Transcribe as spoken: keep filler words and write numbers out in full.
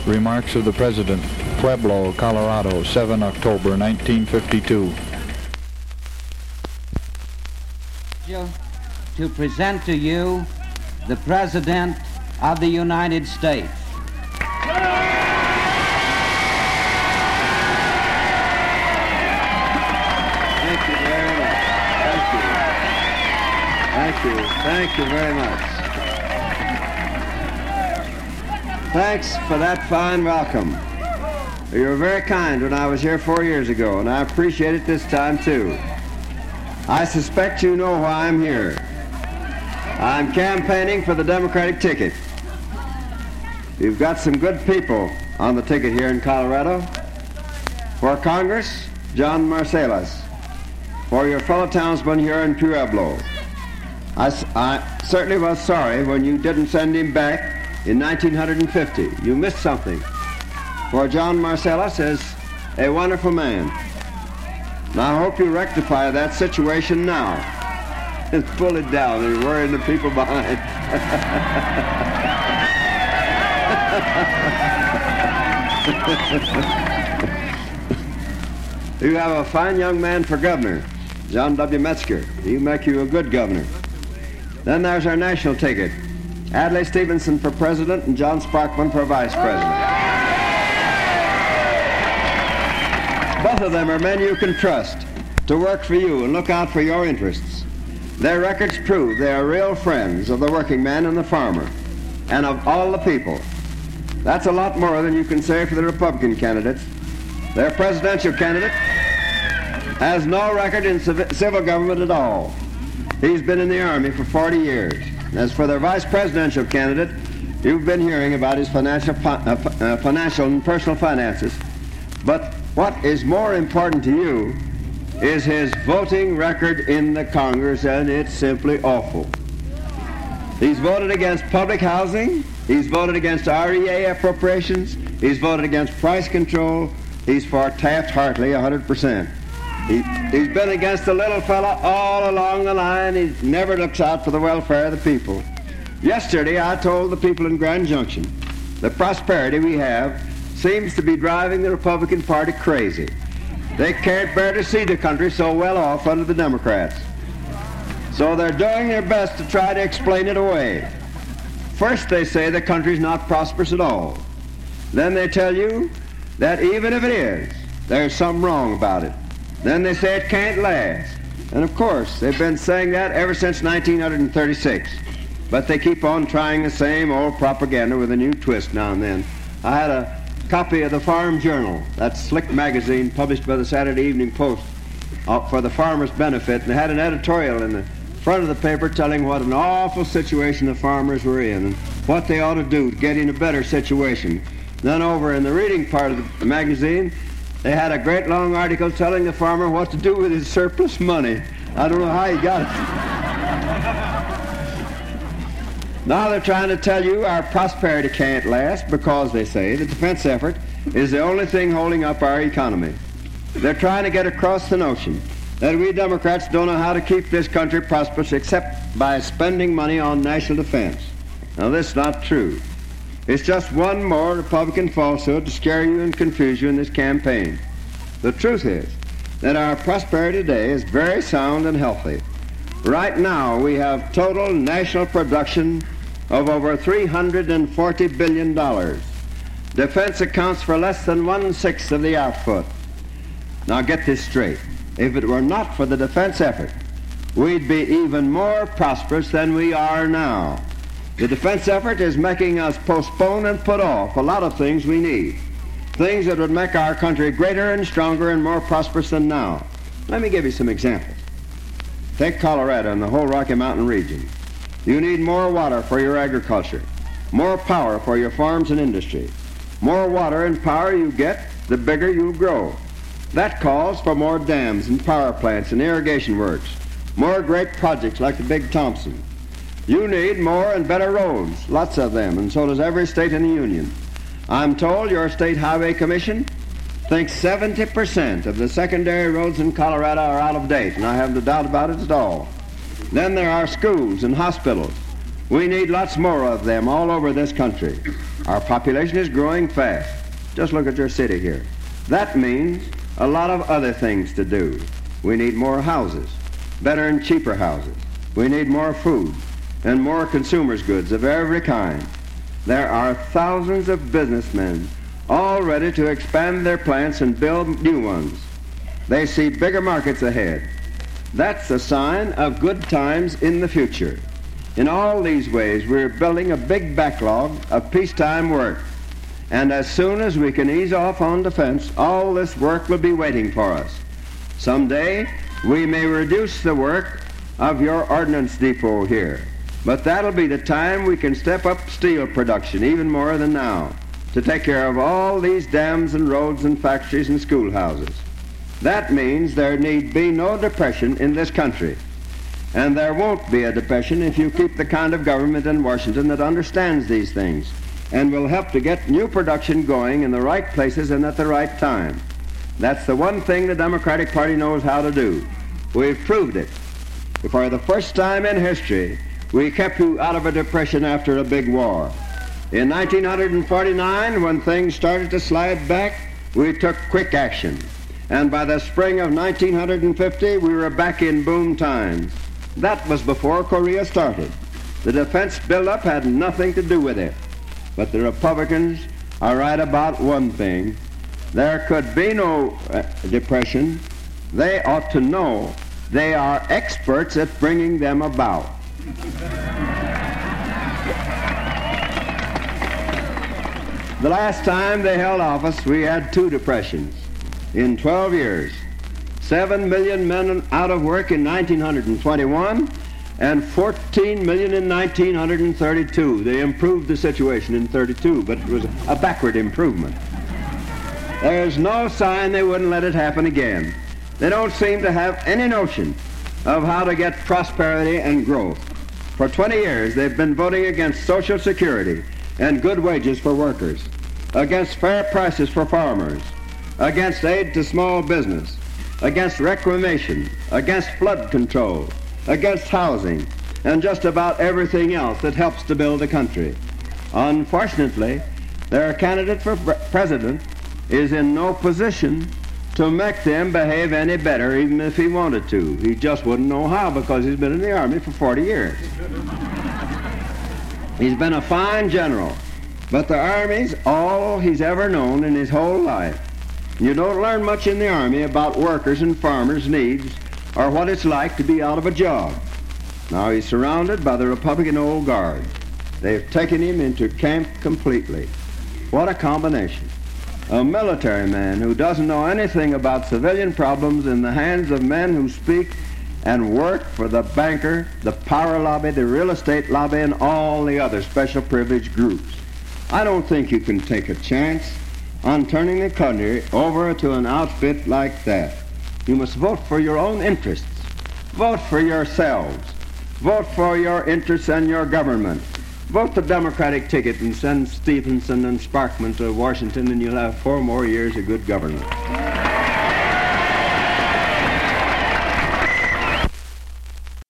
Remarks of the President, Pueblo, Colorado, the seventh of October, nineteen fifty-two. To present to you the President of the United States. Thank you very much. Thank you. Thank you. Thank you very much. Thanks for that fine welcome. You were very kind when I was here four years ago, and I appreciate it this time, too. I suspect you know why I'm here. I'm campaigning for the Democratic ticket. You've got some good people on the ticket here in Colorado. For Congress, John Marcellus. For your fellow townsman here in Pueblo. I, I certainly was sorry when you didn't send him back in nineteen fifty. You missed something. For John Marcellus is a wonderful man. Now I hope you rectify that situation now. Just pull it down. You're worrying the people behind. You have a fine young man for governor, John W. Metzger. He'll make you a good governor. Then there's our national ticket, Adlai Stevenson for president and John Sparkman for vice president. Both of them are men you can trust to work for you and look out for your interests. Their records prove they are real friends of the working man and the farmer and of all the people. That's a lot more than you can say for the Republican candidates. Their presidential candidate has no record in civil government at all. He's been in the Army for forty years. As for their vice presidential candidate, you've been hearing about his financial, uh, uh, financial and personal finances. But what is more important to you is his voting record in the Congress, and it's simply awful. He's voted against public housing. He's voted against R E A appropriations. He's voted against price control. He's for Taft-Hartley one hundred percent. He, he's been against the little fella all along the line. He never looks out for the welfare of the people. Yesterday, I told the people in Grand Junction the prosperity we have seems to be driving the Republican Party crazy. They can't bear to see the country so well off under the Democrats. So they're doing their best to try to explain it away. First, they say the country's not prosperous at all. Then they tell you that even if it is, there's something wrong about it. Then they say it can't last. And of course, they've been saying that ever since nineteen thirty-six. But they keep on trying the same old propaganda with a new twist now and then. I had a copy of the Farm Journal, that slick magazine published by the Saturday Evening Post uh, for the farmers' benefit, and they had an editorial in the front of the paper telling what an awful situation the farmers were in and what they ought to do to get in a better situation. Then over in the reading part of the magazine, they had a great long article telling the farmer what to do with his surplus money. I don't know how he got it. Now they're trying to tell you our prosperity can't last because, they say, the defense effort is the only thing holding up our economy. They're trying to get across the notion that we Democrats don't know how to keep this country prosperous except by spending money on national defense. Now, this is not true. It's just one more Republican falsehood to scare you and confuse you in this campaign. The truth is that our prosperity today is very sound and healthy. Right now, we have total national production of over three hundred forty billion dollars. Defense accounts for less than one-sixth of the output. Now, get this straight. If it were not for the defense effort, we'd be even more prosperous than we are now. The defense effort is making us postpone and put off a lot of things we need, things that would make our country greater and stronger and more prosperous than now. Let me give you some examples. Take Colorado and the whole Rocky Mountain region. You need more water for your agriculture, more power for your farms and industry. More water and power you get, the bigger you'll grow. That calls for more dams and power plants and irrigation works, more great projects like the Big Thompson. You need more and better roads, lots of them, and so does every state in the Union. I'm told your State Highway Commission thinks seventy percent of the secondary roads in Colorado are out of date, and I haven't a doubt about it at all. Then there are schools and hospitals. We need lots more of them all over this country. Our population is growing fast. Just look at your city here. That means a lot of other things to do. We need more houses, better and cheaper houses. We need more food and more consumers' goods of every kind. There are thousands of businessmen all ready to expand their plants and build new ones. They see bigger markets ahead. That's a sign of good times in the future. In all these ways, we're building a big backlog of peacetime work. And as soon as we can ease off on defense, all this work will be waiting for us. Someday, we may reduce the work of your ordnance depot here. But that'll be the time we can step up steel production even more than now to take care of all these dams and roads and factories and schoolhouses. That means there need be no depression in this country. And there won't be a depression if you keep the kind of government in Washington that understands these things and will help to get new production going in the right places and at the right time. That's the one thing the Democratic Party knows how to do. We've proved it. For the first time in history, we kept you out of a depression after a big war. In nineteen forty-nine, when things started to slide back, we took quick action. And by the spring of nineteen fifty, we were back in boom times. That was before Korea started. The defense buildup had nothing to do with it. But the Republicans are right about one thing. There could be no uh, depression. They ought to know they are experts at bringing them about. The last time they held office, we had two depressions in twelve years. Seven million men out of work in nineteen twenty-one and fourteen million in nineteen thirty-two. They improved the situation in thirty-two, but it was a backward improvement. There's no sign they wouldn't let it happen again. They don't seem to have any notion of how to get prosperity and growth. For twenty years, they've been voting against Social Security and good wages for workers, against fair prices for farmers, against aid to small business, against reclamation, against flood control, against housing, and just about everything else that helps to build a country. Unfortunately, their candidate for president is in no position to make them behave any better, even if he wanted to. He just wouldn't know how, because he's been in the Army for forty years. He's been a fine general, but the Army's all he's ever known in his whole life. You don't learn much in the Army about workers' and farmers' needs or what it's like to be out of a job. Now he's surrounded by the Republican Old Guard. They've taken him into camp completely. What a combination. A military man who doesn't know anything about civilian problems in the hands of men who speak and work for the banker, the power lobby, the real estate lobby, and all the other special privileged groups. I don't think you can take a chance on turning the country over to an outfit like that. You must vote for your own interests. Vote for yourselves. Vote for your interests and your government. Vote the Democratic ticket and send Stevenson and Sparkman to Washington, and you'll have four more years of good government.